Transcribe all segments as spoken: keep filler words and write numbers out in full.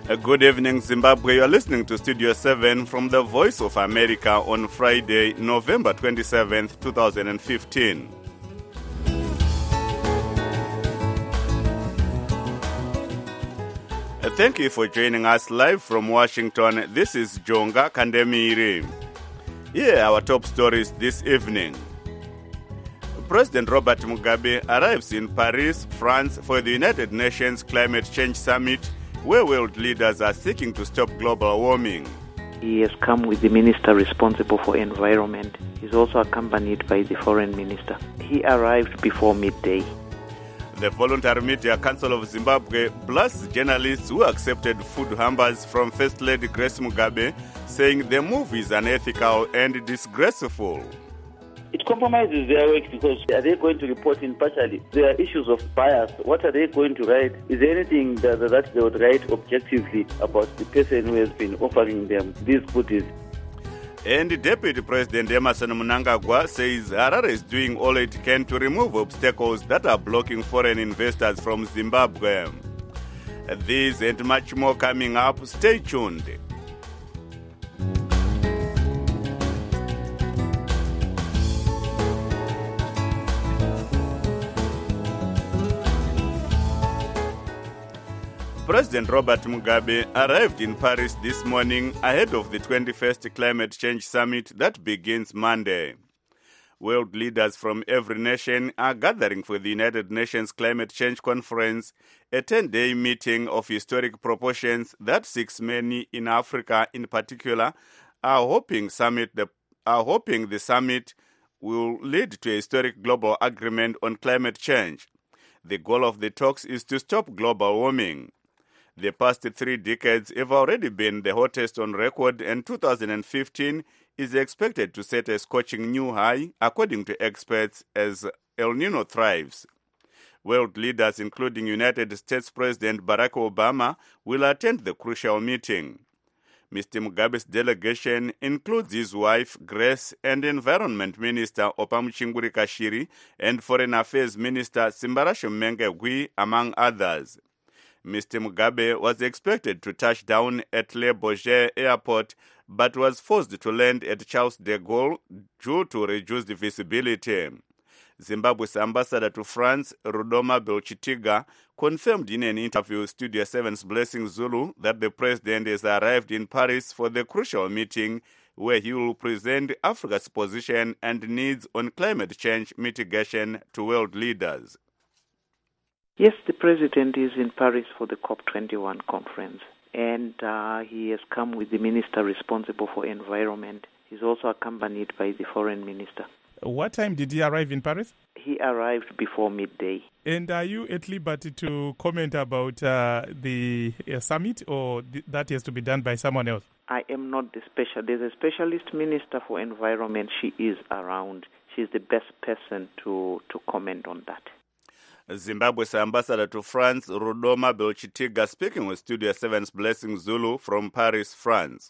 Uh, Good evening, Zimbabwe. You are listening to Studio seven from the Voice of America on Friday, November twenty-seventh, twenty fifteen. Uh, Thank you for joining us live from Washington. This is Jonga Kandemiri. Here are our top stories this evening. President Robert Mugabe arrives in Paris, France for the United Nations Climate Change Summit, where world leaders are seeking to stop global warming. He has come with the minister responsible for environment. He's also accompanied by the foreign minister. He arrived before midday. The Voluntary Media Council of Zimbabwe blasts journalists who accepted food hampers from First Lady Grace Mugabe, saying the move is unethical and disgraceful. It compromises their work because are they going to report impartially? There are issues of bias. What are they going to write? Is there anything that, that they would write objectively about the person who has been offering them these goodies? And Deputy President Emmerson Mnangagwa says Harare is doing all it can to remove obstacles that are blocking foreign investors from Zimbabwe. These and much more coming up. Stay tuned. President Robert Mugabe arrived in Paris this morning ahead of the twenty-first Climate Change Summit that begins Monday. World leaders from every nation are gathering for the United Nations Climate Change Conference, a ten-day meeting of historic proportions that six many in Africa in particular are hoping, summit the, are hoping the summit will lead to a historic global agreement on climate change. The goal of the talks is to stop global warming. The past three decades have already been the hottest on record, and two thousand fifteen is expected to set a scorching new high, according to experts, as El Nino thrives. World leaders, including United States President Barack Obama, will attend the crucial meeting. Mister Mugabe's delegation includes his wife, Grace, and Environment Minister Opamuchinguri Kashiri and Foreign Affairs Minister Simbarasho Menge Gwi, among others. Mister Mugabe was expected to touch down at Le Bourget Airport, but was forced to land at Charles de Gaulle due to reduced visibility. Zimbabwe's ambassador to France, Rudoma Belchitiga, confirmed in an interview with Studio seven's Blessing Zulu that the president has arrived in Paris for the crucial meeting where he will present Africa's position and needs on climate change mitigation to world leaders. Yes, the president is in Paris for the COP twenty-one conference, and uh, he has come with the minister responsible for environment. He's also accompanied by the foreign minister. What time did he arrive in Paris? He arrived before midday. And are you at liberty to comment about uh, the uh, summit, or th- that has to be done by someone else? I am not the special. There's a specialist minister for environment. She is around. She's the best person to, to comment on that. Zimbabwe's ambassador to France, Rudoma Belchitiga, speaking with Studio seven's Blessing Zulu from Paris, France.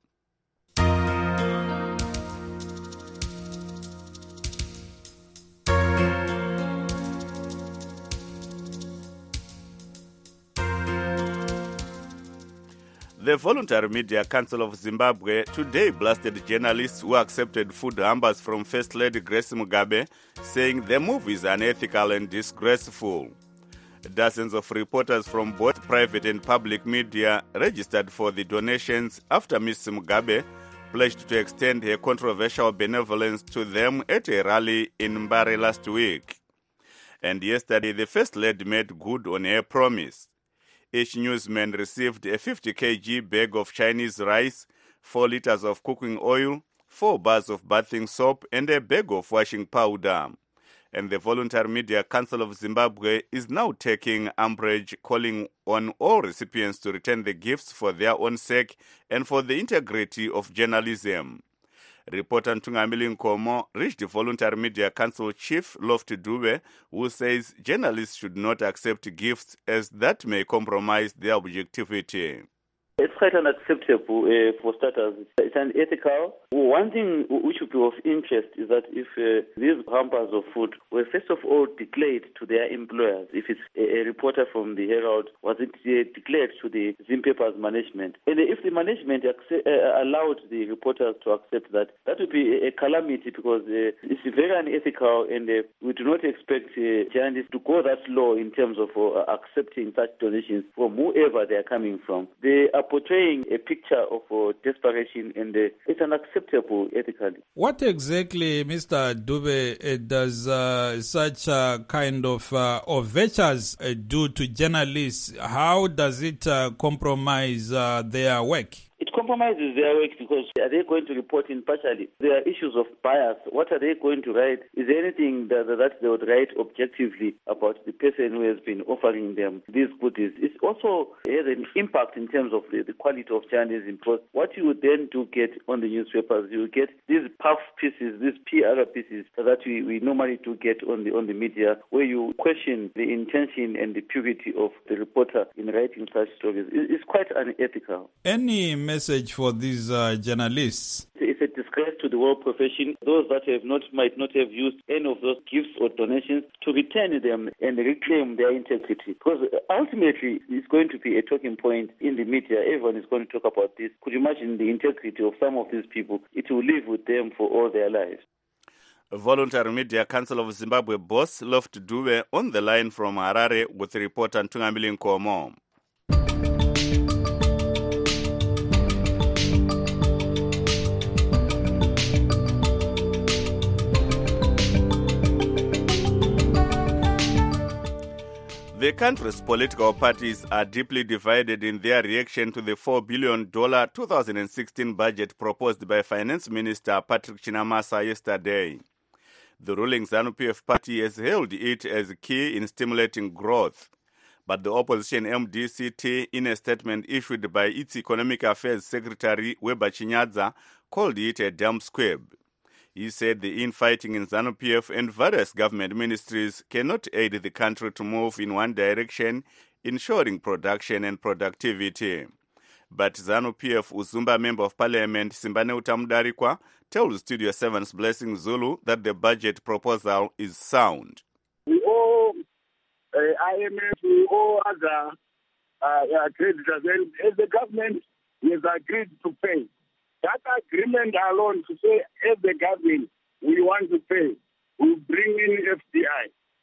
The Voluntary Media Council of Zimbabwe today blasted journalists who accepted food hampers from First Lady Grace Mugabe, saying the move is unethical and disgraceful. Dozens of reporters from both private and public media registered for the donations after Miz Mugabe pledged to extend her controversial benevolence to them at a rally in Mbare last week. And yesterday, the First Lady made good on her promise. Each newsman received a fifty kilogram bag of Chinese rice, four liters of cooking oil, four bars of bathing soap, and a bag of washing powder. And the Voluntary Media Council of Zimbabwe is now taking umbrage, calling on all recipients to return the gifts for their own sake and for the integrity of journalism. Reporter Ntungamili Nkomo reached the Voluntary Media Council Chief Lofty Dube, who says journalists should not accept gifts as that may compromise their objectivity. It's quite unacceptable uh, for starters. It's unethical. One thing which would be of interest is that if uh, these hampers of food were first of all declared to their employers, if it's a, a reporter from the Herald, was it uh, declared to the Zim Papers management? And if the management accept, uh, allowed the reporters to accept that, that would be a, a calamity because uh, it's very unethical, and uh, we do not expect uh, journalists to go that low in terms of uh, accepting such donations from whoever they are coming from. They are portraying a picture of uh, desperation, and uh, it's unacceptable ethically. What exactly, Mister Dube, uh, does uh, such uh, kind of uh, overtures uh, do to journalists? How does it uh, compromise uh, their work? It compromises their work because are they going to report impartially? There are issues of bias. What are they going to write? Is there anything that, that they would write objectively about the person who has been offering them these goodies? It also has an impact in terms of the, the quality of journalism, because what you would then do get on the newspapers, you get these puff pieces, these P R pieces that we, we normally do get on the on the media, where you question the intention and the purity of the reporter in writing such stories. It, it's quite unethical. Any message for these uh, journalists? It's a disgrace to the whole profession. Those that have not might not have used any of those gifts or donations to return them and reclaim their integrity. Because ultimately, it's going to be a talking point in the media. Everyone is going to talk about this. Could you imagine the integrity of some of these people? It will live with them for all their lives. Voluntary Media Council of Zimbabwe boss Loft Dube on the line from Harare with reporter Ntungambili Nkomo. The country's political parties are deeply divided in their reaction to the four billion dollars two thousand sixteen budget proposed by Finance Minister Patrick Chinamasa yesterday. The ruling ZANU-P F party has hailed it as key in stimulating growth. But the opposition M D C T, in a statement issued by its Economic Affairs Secretary Weber Chinyadza, called it a dumb squib. He said the infighting in ZANU-P F and various government ministries cannot aid the country to move in one direction, ensuring production and productivity. But ZANU-P F Uzumba Member of Parliament Simbane Utamudarikwa tells Studio seven's Blessing Zulu that the budget proposal is sound. We owe uh, I M F, we owe other uh, creditors, and as the government has agreed to pay. That agreement alone to say, as the government, we want to pay, we bring in F D I.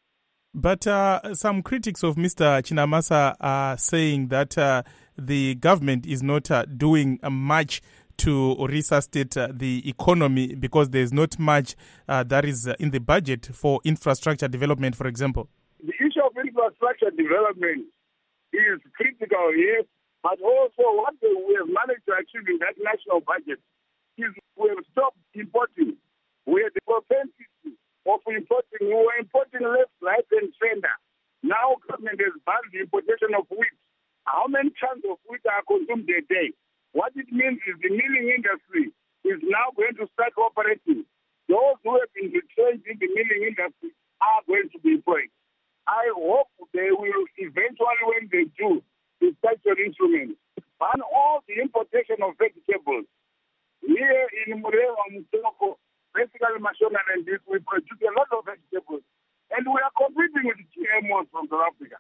But uh, some critics of Mister Chinamasa are saying that uh, the government is not uh, doing uh, much to resuscitate uh, the economy because there's not much uh, that is uh, in the budget for infrastructure development, for example. The issue of infrastructure development is critical, yes. But also what we have managed to achieve in that national budget is we have stopped importing. We had the propensity of importing. We were importing left, right, and center. Now government has banned the importation of wheat. How many tons of wheat are consumed a day? What it means is the milling industry is now going to start operating. Those who have been retrenched in the milling industry are going to be employed. I hope they will eventually, when they do, the structural instruments, and all the importation of vegetables. Here in Murewa, Mutoko, basically Mashona and this, we produce a lot of vegetables. And we are competing with G M Os from South Africa.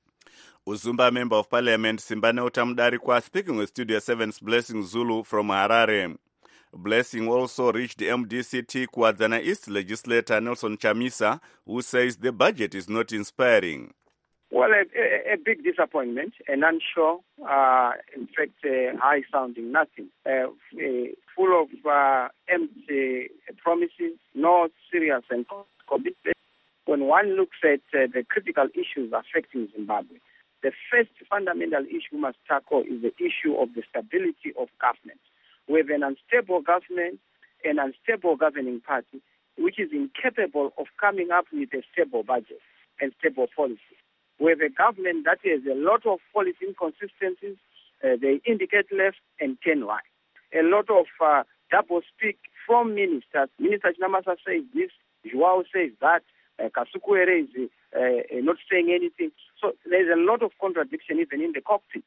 Uzumba Member of Parliament Simbane Utamudarikwa speaking with Studio seven's Blessing Zulu from Harare. Blessing also reached the M D C T Kwazana East legislator Nelson Chamisa, who says the budget is not inspiring. Well, a, a, a big disappointment, and unsure, uh, in fact, uh, high-sounding nothing, uh, uh, full of uh, empty promises, no serious and commitment. When one looks at uh, the critical issues affecting Zimbabwe, the first fundamental issue we must tackle is the issue of the stability of government. We have an unstable government, an unstable governing party, which is incapable of coming up with a stable budget and stable policy. We have a government that has a lot of policy inconsistencies. Uh, they indicate left and turn right. A lot of uh, double speak from ministers. Minister Chinamasa says this, Joao says that, uh, Kasukuere is uh, uh, not saying anything. So there's a lot of contradiction even in the cockpit.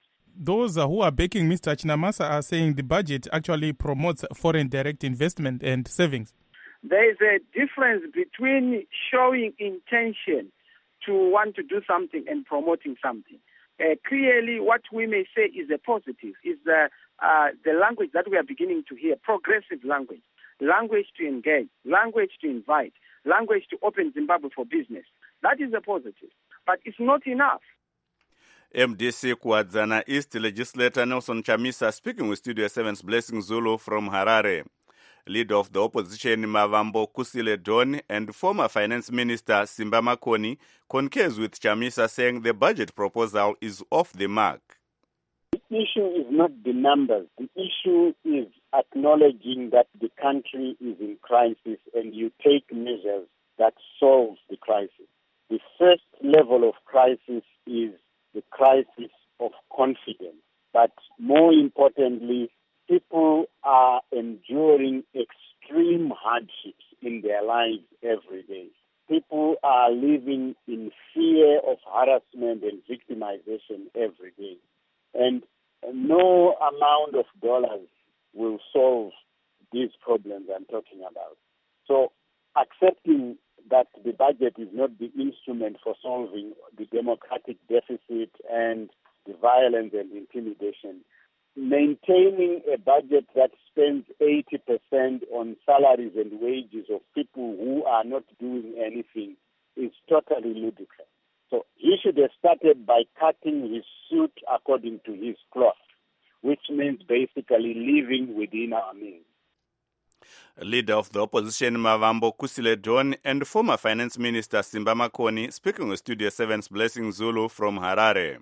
those uh, who are backing Mister Chinamasa are saying the budget actually promotes foreign direct investment and savings. There is a difference between showing intention to want to do something and promoting something. Uh, clearly, what we may say is a positive, is the, uh, the language that we are beginning to hear, progressive language, language to engage, language to invite, language to open Zimbabwe for business. That is a positive, but it's not enough. M D C Kwadzana East legislator Nelson Chamisa speaking with Studio seven's Blessing Zulu from Harare. Leader of the opposition Mavambo Kusile Don and former finance minister Simba Makoni concurs with Chamisa, saying the budget proposal is off the mark. The issue is not the numbers. The issue is acknowledging that the country is in crisis and you take measures that solve the crisis. The first level of crisis is the crisis of confidence. But more importantly, people are enduring extreme hardships in their lives every day. People are living in fear of harassment and victimization every day. And no amount of dollars will solve these problems I'm talking about. So accepting that the budget is not the instrument for solving the democratic deficit and the violence and intimidation, maintaining a budget that spends eighty percent on salaries and wages of people who are not doing anything is totally ludicrous. So he should have started by cutting his suit according to his cloth, which means basically living within our means. Leader of the opposition Mavambo Kusile Don and former finance minister Simba Makoni speaking with Studio seven's Blessing Zulu from Harare.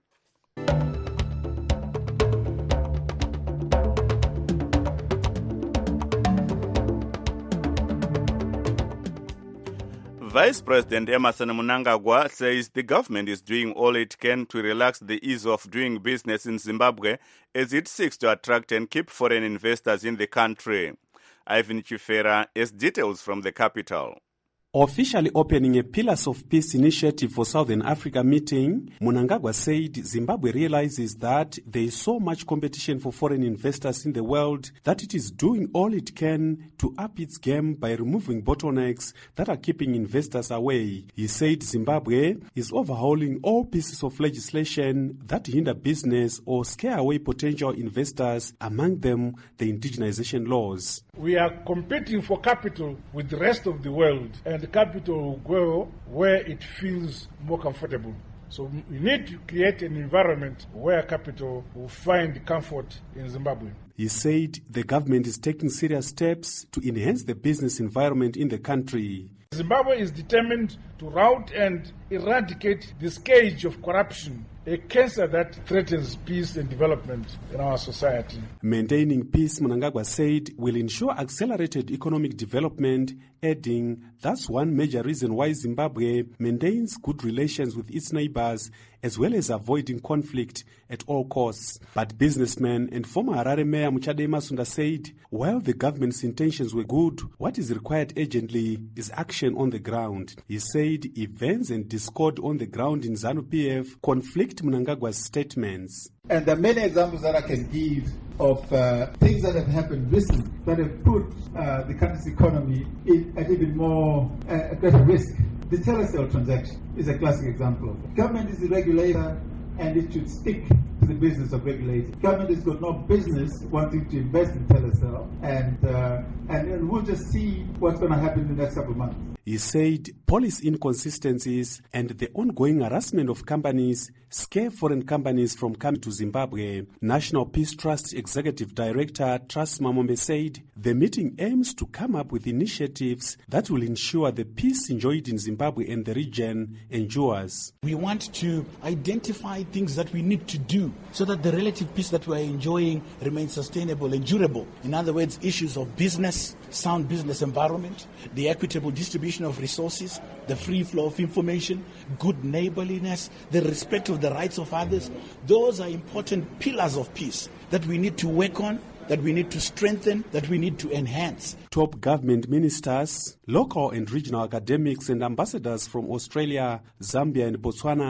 Vice President Emmerson Mnangagwa says the government is doing all it can to relax the ease of doing business in Zimbabwe as it seeks to attract and keep foreign investors in the country. Ivan Chifera has details from the capital. Officially opening a Pillars of Peace initiative for Southern Africa meeting, Mnangagwa said Zimbabwe realizes that there is so much competition for foreign investors in the world that it is doing all it can to up its game by removing bottlenecks that are keeping investors away. He said Zimbabwe is overhauling all pieces of legislation that hinder business or scare away potential investors, among them the indigenization laws. We are competing for capital with the rest of the world, and the capital will go where it feels more comfortable. So we need to create an environment where capital will find comfort in Zimbabwe. He said the government is taking serious steps to enhance the business environment in the country. Zimbabwe is determined to rout and eradicate the scourge of corruption, a cancer that threatens peace and development in our society. Maintaining peace, Mnangagwa said, will ensure accelerated economic development, adding that's one major reason why Zimbabwe maintains good relations with its neighbors, as well as avoiding conflict at all costs. But businessman and former Harare Mayor Muchade Masunda said, while the government's intentions were good, what is required urgently is action on the ground. He said events and discord on the ground in ZANU-P F conflict Mnangagwa's statements. And there are many examples that I can give of uh, things that have happened recently that have put uh, the country's economy in, at even more uh, greater risk. The Telecel transaction is a classic example of it. Government is the regulator and it should stick to the business of regulating. Government has got no business wanting to invest in Telecel, and, uh, and, and we'll just see what's going to happen in the next couple of months. He said policy inconsistencies and the ongoing harassment of companies scare foreign companies from coming to Zimbabwe. National Peace Trust Executive Director Trust Mamombe said the meeting aims to come up with initiatives that will ensure the peace enjoyed in Zimbabwe and the region endures. We want to identify things that we need to do so that the relative peace that we are enjoying remains sustainable and durable. In other words, issues of business, sound business environment, the equitable distribution of resources, the free flow of information, good neighborliness, the respect of the rights of others. Those are important pillars of peace that we need to work on, that we need to strengthen, that we need to enhance. Top government ministers, local and regional academics and ambassadors from Australia, Zambia and Botswana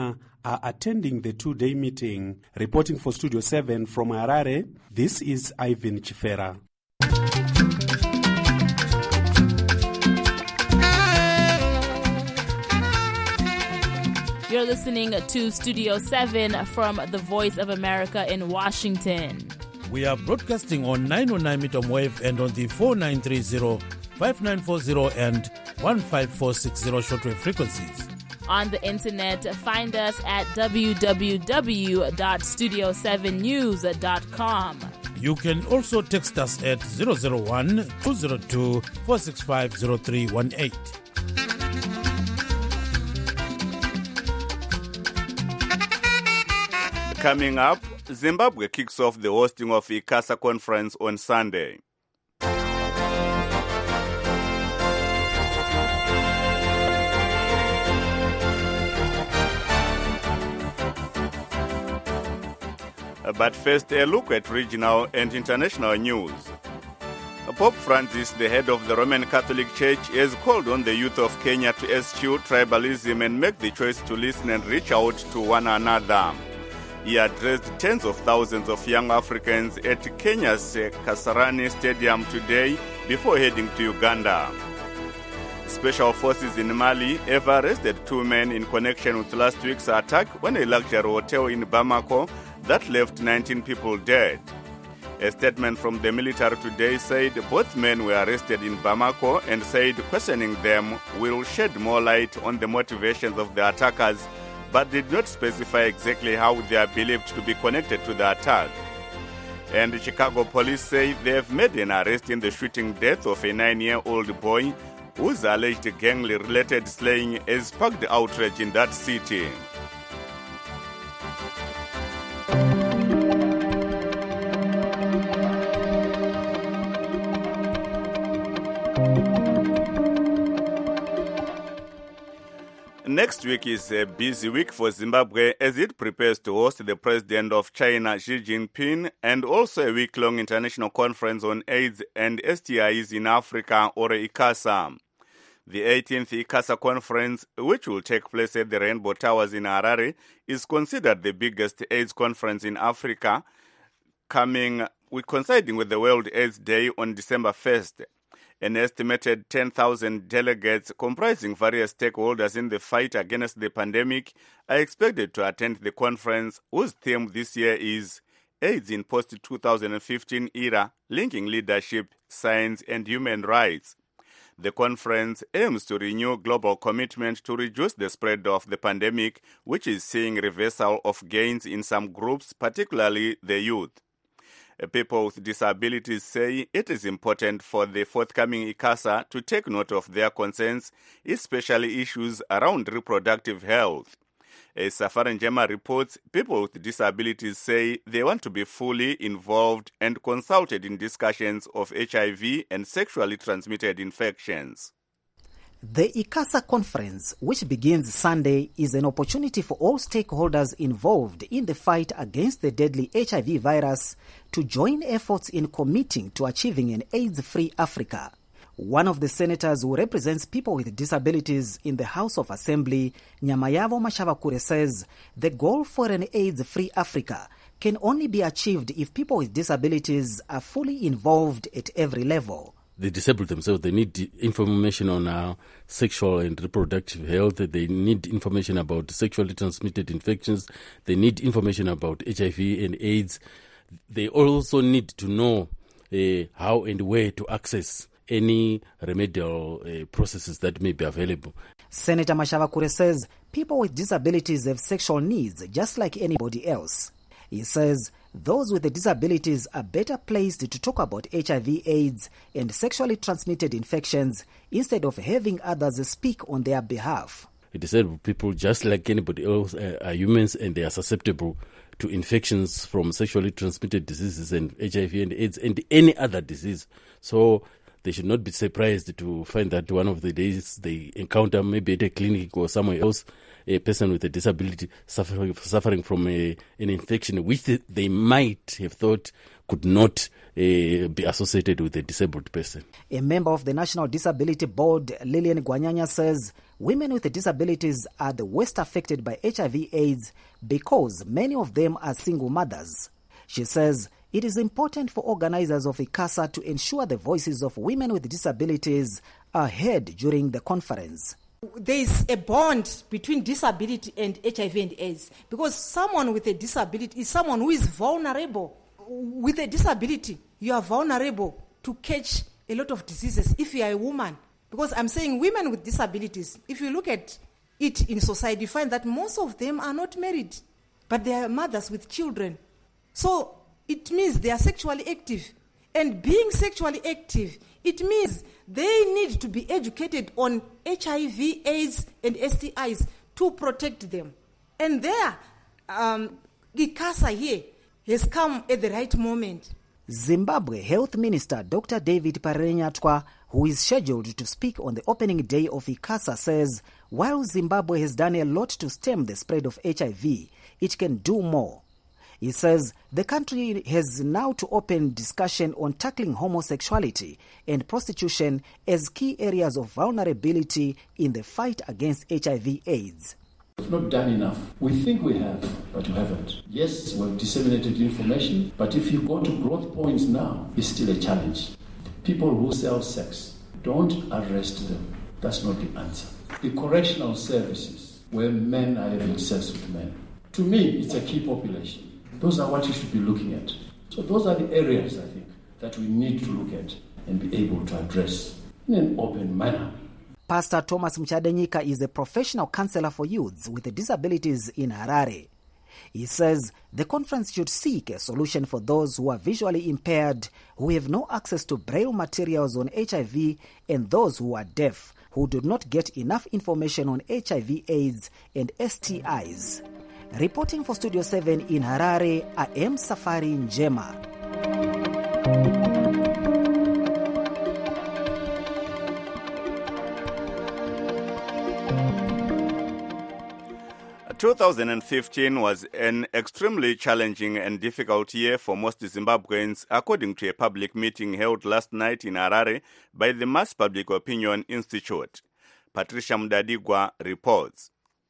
are attending the two-day meeting. Reporting for Studio seven from Harare, this is Ivan Chifera. You're listening to Studio seven from the Voice of America in Washington. We are broadcasting on nine oh nine meter wave and on the four nine three zero, five nine four zero and one five four six zero shortwave frequencies. On the internet, find us at w w w dot studio seven news dot com. You can also text us at zero zero one, two zero two, four six five, zero three one eight. Coming up, Zimbabwe kicks off the hosting of ICASA conference on Sunday. But first, a look at regional and international news. Pope Francis, the head of the Roman Catholic Church, has called on the youth of Kenya to eschew tribalism and make the choice to listen and reach out to one another. He addressed tens of thousands of young Africans at Kenya's Kasarani Stadium today before heading to Uganda. Special forces in Mali have arrested two men in connection with last week's attack on a luxury hotel in Bamako that left nineteen people dead. A statement from the military today said both men were arrested in Bamako and said questioning them will shed more light on the motivations of the attackers, but did not specify exactly how they are believed to be connected to the attack. And the Chicago police say they have made an arrest in the shooting death of a nine-year-old boy whose alleged gang-related slaying has sparked outrage in that city. Next week is a busy week for Zimbabwe as it prepares to host the president of China, Xi Jinping, and also a week-long international conference on AIDS and S T Is in Africa, or ICASA. The eighteenth ICASA conference, which will take place at the Rainbow Towers in Harare, is considered the biggest AIDS conference in Africa, coming with coinciding with the World AIDS Day on December first. An estimated ten thousand delegates comprising various stakeholders in the fight against the pandemic are expected to attend the conference, whose theme this year is AIDS in post twenty fifteen era, linking leadership, science and human rights. The conference aims to renew global commitment to reduce the spread of the pandemic, which is seeing reversal of gains in some groups, particularly the youth. People with disabilities say it is important for the forthcoming ICASA to take note of their concerns, especially issues around reproductive health. As Safari Njema reports, people with disabilities say they want to be fully involved and consulted in discussions of H I V and sexually transmitted infections. The ICASA conference, which begins Sunday, is an opportunity for all stakeholders involved in the fight against the deadly H I V virus to join efforts in committing to achieving an AIDS-free Africa. One of the senators who represents people with disabilities in the House of Assembly, Nyamayavo Mashavakure, says the goal for an AIDS-free Africa can only be achieved if people with disabilities are fully involved at every level. The disabled themselves, they need information on uh, sexual and reproductive health. They need information about sexually transmitted infections. They need information about H I V and AIDS. They also need to know uh, how and where to access any remedial uh, processes that may be available. Senator Mashavakure says people with disabilities have sexual needs just like anybody else. He says those with the disabilities are better placed to talk about H I V, AIDS, and sexually transmitted infections instead of having others speak on their behalf. Disabled people, just like anybody else, uh, are humans, and they are susceptible to infections from sexually transmitted diseases and H I V and AIDS and any other disease. So they should not be surprised to find that one of the days they encounter, maybe at a clinic or somewhere else, a person with a disability suffering, suffering from a, an infection which they, they might have thought could not uh, be associated with a disabled person. A member of the National Disability Board, Lillian Guanyanya, says women with disabilities are the worst affected by H I V AIDS because many of them are single mothers. She says it is important for organizers of ICASA to ensure the voices of women with disabilities are heard during the conference. There is a bond between disability and H I V and AIDS because someone with a disability is someone who is vulnerable. With a disability, you are vulnerable to catch a lot of diseases if you are a woman. Because I'm saying women with disabilities, if you look at it in society, you find that most of them are not married, but they are mothers with children. So it means they are sexually active. And being sexually active, it means they need to be educated on H I V, AIDS, and S T Is to protect them. And there, um, ICASA here has come at the right moment. Zimbabwe Health Minister Doctor David Parenyatwa, who is scheduled to speak on the opening day of ICASA, says while Zimbabwe has done a lot to stem the spread of H I V, it can do more. He says the country has now to open discussion on tackling homosexuality and prostitution as key areas of vulnerability in the fight against H I V AIDS. We've not done enough. We think we have, but we haven't. Yes, we've disseminated information, but if you go to growth points now, it's still a challenge. People who sell sex, don't arrest them. That's not the answer. The correctional services, where men are having sex with men, to me, it's a key population. Those are what you should be looking at. So those are the areas, I think, that we need to look at and be able to address in an open manner. Pastor Thomas Mchadenyika is a professional counselor for youths with disabilities in Harare. He says the conference should seek a solution for those who are visually impaired, who have no access to braille materials on H I V, and those who are deaf, who do not get enough information on H I V AIDS and S T Is. Reporting for Studio seven in Harare, I am Safari Njema. two thousand fifteen was an extremely challenging and difficult year for most Zimbabweans, according to a public meeting held last night in Harare by the Mass Public Opinion Institute. Patricia Mudadigwa reports.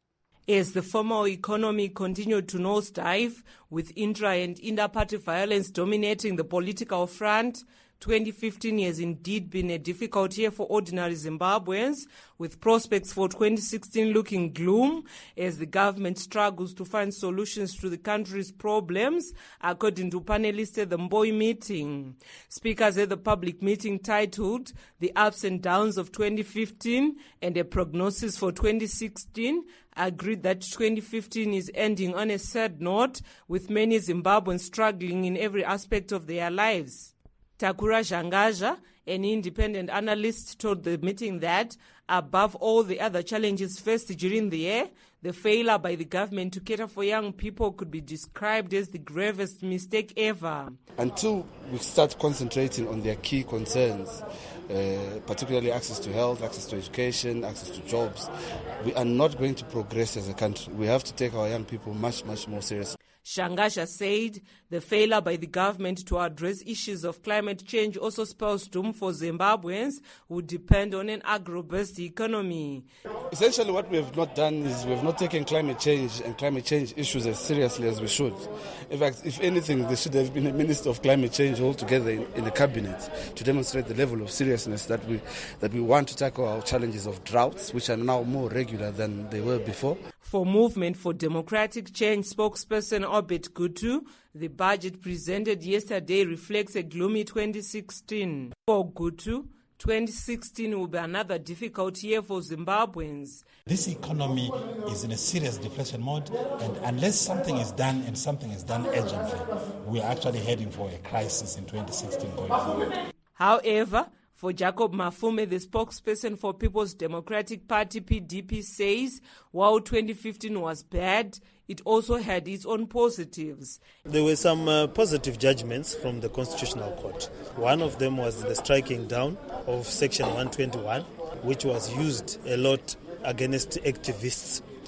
As the formal economy continued to nosedive, with intra- and inter-party violence dominating the political front, twenty fifteen has indeed been a difficult year for ordinary Zimbabweans, with prospects for twenty sixteen looking gloom as the government struggles to find solutions to the country's problems, according to panelists at the Mboi meeting. Speakers at the public meeting titled The Ups and Downs of twenty fifteen and a Prognosis for twenty sixteen agreed that twenty fifteen is ending on a sad note, with many Zimbabweans struggling in every aspect of their lives. Takura Zhangaja, an independent analyst, told the meeting that, above all the other challenges faced during the year, the failure by the government to cater for young people could be described as the gravest mistake ever. Until we start concentrating on their key concerns, uh, particularly access to health, access to education, access to jobs, we are not going to progress as a country. We have to take our young people much, much more seriously. Zhangaja said the failure by the government to address issues of climate change also spells doom for Zimbabweans who depend on an agro-based economy. Essentially what we have not done is we have not taken climate change and climate change issues as seriously as we should. In fact, if anything, there should have been a Minister of Climate Change altogether in, in the cabinet to demonstrate the level of seriousness that we, that we want to tackle our challenges of droughts, which are now more regular than they were before. For Movement for Democratic Change spokesperson Obed Gutu, the budget presented yesterday reflects a gloomy twenty sixteen. For Gutu, twenty sixteen will be another difficult year for Zimbabweans. This economy is in a serious deflation mode, and unless something is done, and something is done urgently, we are actually heading for a crisis in twenty sixteen going forward. However, for Jacob Mafume, the spokesperson for People's Democratic Party, P D P, says while twenty fifteen was bad, it also had its own positives. There were some uh, positive judgments from the Constitutional Court. One of them was the striking down of Section one twenty-one, which was used a lot against activists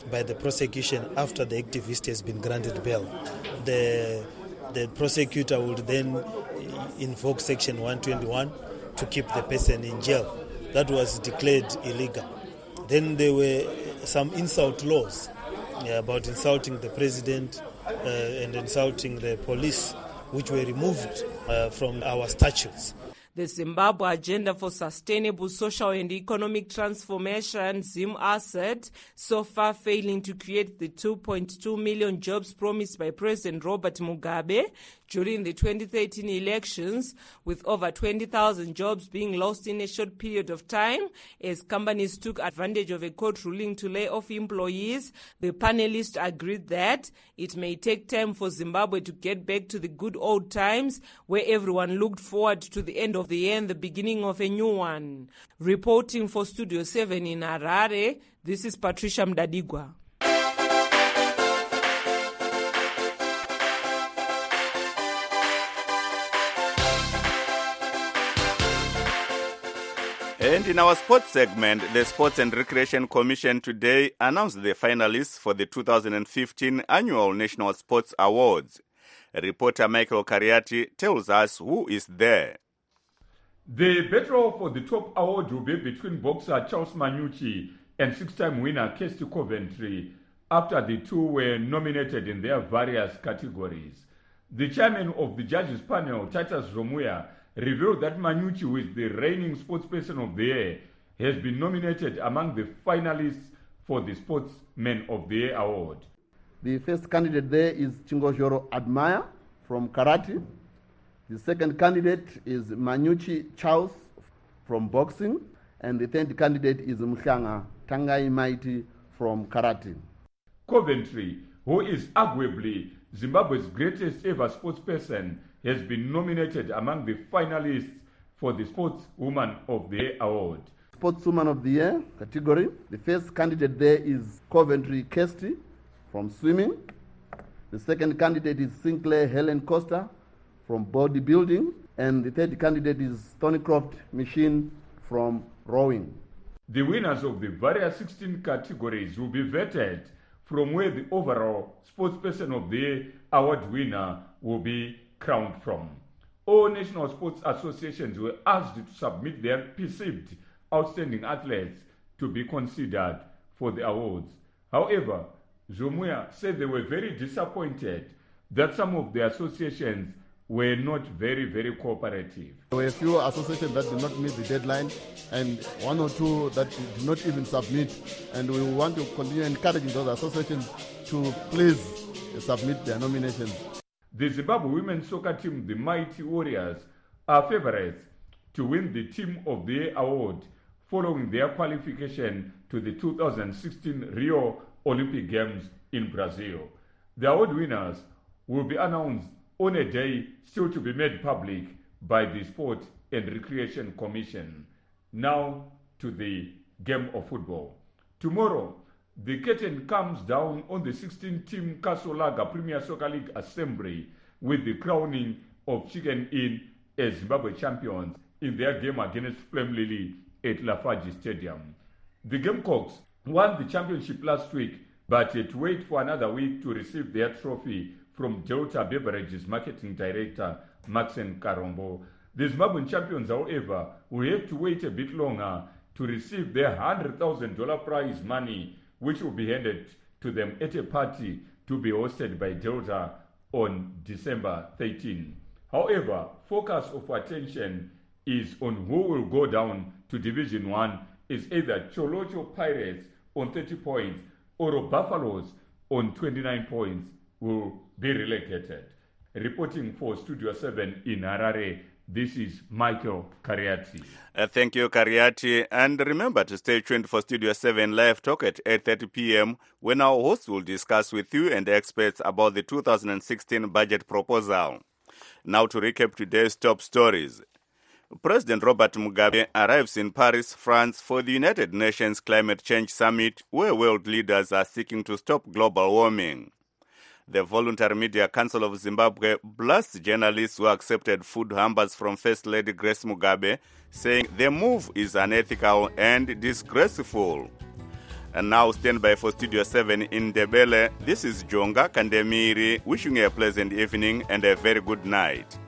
by the prosecution after the activist has been granted bail. The, the prosecutor would then invoke Section one twenty-one to keep the person in jail. That was declared illegal. Then there were some insult laws yeah, about insulting the president uh, and insulting the police, which were removed uh, from our statutes. The Zimbabwe Agenda for Sustainable Social and Economic Transformation, ZIM-ASET, so far failing to create the two point two million jobs promised by President Robert Mugabe during the twenty thirteen elections, with over twenty thousand jobs being lost in a short period of time as companies took advantage of a court ruling to lay off employees. The panelists agreed that it may take time for Zimbabwe to get back to the good old times where everyone looked forward to the end of the year and the beginning of a new one. Reporting for Studio seven in Harare, this is Patricia Mdadigwa. And in our sports segment, the Sports and Recreation Commission today announced the finalists for the two thousand fifteen Annual National Sports Awards. Reporter Michael Kariati tells us who is there. The battle for the top award will be between boxer Charles Manucci and six-time winner Kirsty Coventry, after the two were nominated in their various categories. The chairman of the judges panel, Titus Romuya, revealed that Manucci, who is the reigning sportsperson of the year, has been nominated among the finalists for the Sportsman of the Year award. The first candidate there is Chingojoro Admire from karate. The second candidate is Manucci Charles from boxing. And the third candidate is Mhlanga Tangai Mighty from karate. Coventry, who is arguably Zimbabwe's greatest ever sportsperson, has been nominated among the finalists for the Sportswoman of the Year award. Sportswoman of the Year category. The first candidate there is Coventry Kirsty from swimming. The second candidate is Sinclair Helen Costa from bodybuilding. And the third candidate is Thornycroft Machine from rowing. The winners of the various sixteen categories will be vetted from where the overall Sportsperson of the Year award winner will be crowned from. All national sports associations were asked to submit their perceived outstanding athletes to be considered for the awards. However, Zomuya said they were very disappointed that some of the associations were not very, very cooperative. There were a few associations that did not meet the deadline and one or two that did not even submit. And we want to continue encouraging those associations to please submit their nominations. The Zimbabwe women's soccer team, the Mighty Warriors, are favorites to win the Team of the Year award following their qualification to the two thousand sixteen Rio Olympic Games in Brazil. The award winners will be announced on a day still to be made public by the Sport and Recreation Commission. Now to the game of football. Tomorrow, the curtain comes down on the sixteen-team Kasolaga Premier Soccer League Assembly with the crowning of Chicken Inn as Zimbabwe champions in their game against Flame Lily at Lafarge Stadium. The Gamecocks won the championship last week, but had to wait for another week to receive their trophy from Delta Beverages Marketing Director Maxen Karombo. The Zimbabwean champions, however, will have to wait a bit longer to receive their one hundred thousand dollars prize money, which will be handed to them at a party to be hosted by Delta on December thirteenth. However, focus of attention is on who will go down to Division one, is either Cholocho Pirates on thirty points or Buffaloes on twenty-nine points will be relegated. Reporting for Studio seven in Harare, this is Michael Kariati. Uh, thank you, Kariati. And remember to stay tuned for Studio seven Live Talk at eight thirty p.m. when our hosts will discuss with you and experts about the two thousand sixteen budget proposal. Now to recap today's top stories. President Robert Mugabe arrives in Paris, France for the United Nations Climate Change Summit, where world leaders are seeking to stop global warming. The Voluntary Media Council of Zimbabwe blasts journalists who accepted food hampers from First Lady Grace Mugabe, saying the move is unethical and disgraceful. And now stand by for Studio seven in Ndebele. This is Jonga Kandemiri, wishing you a pleasant evening and a very good night.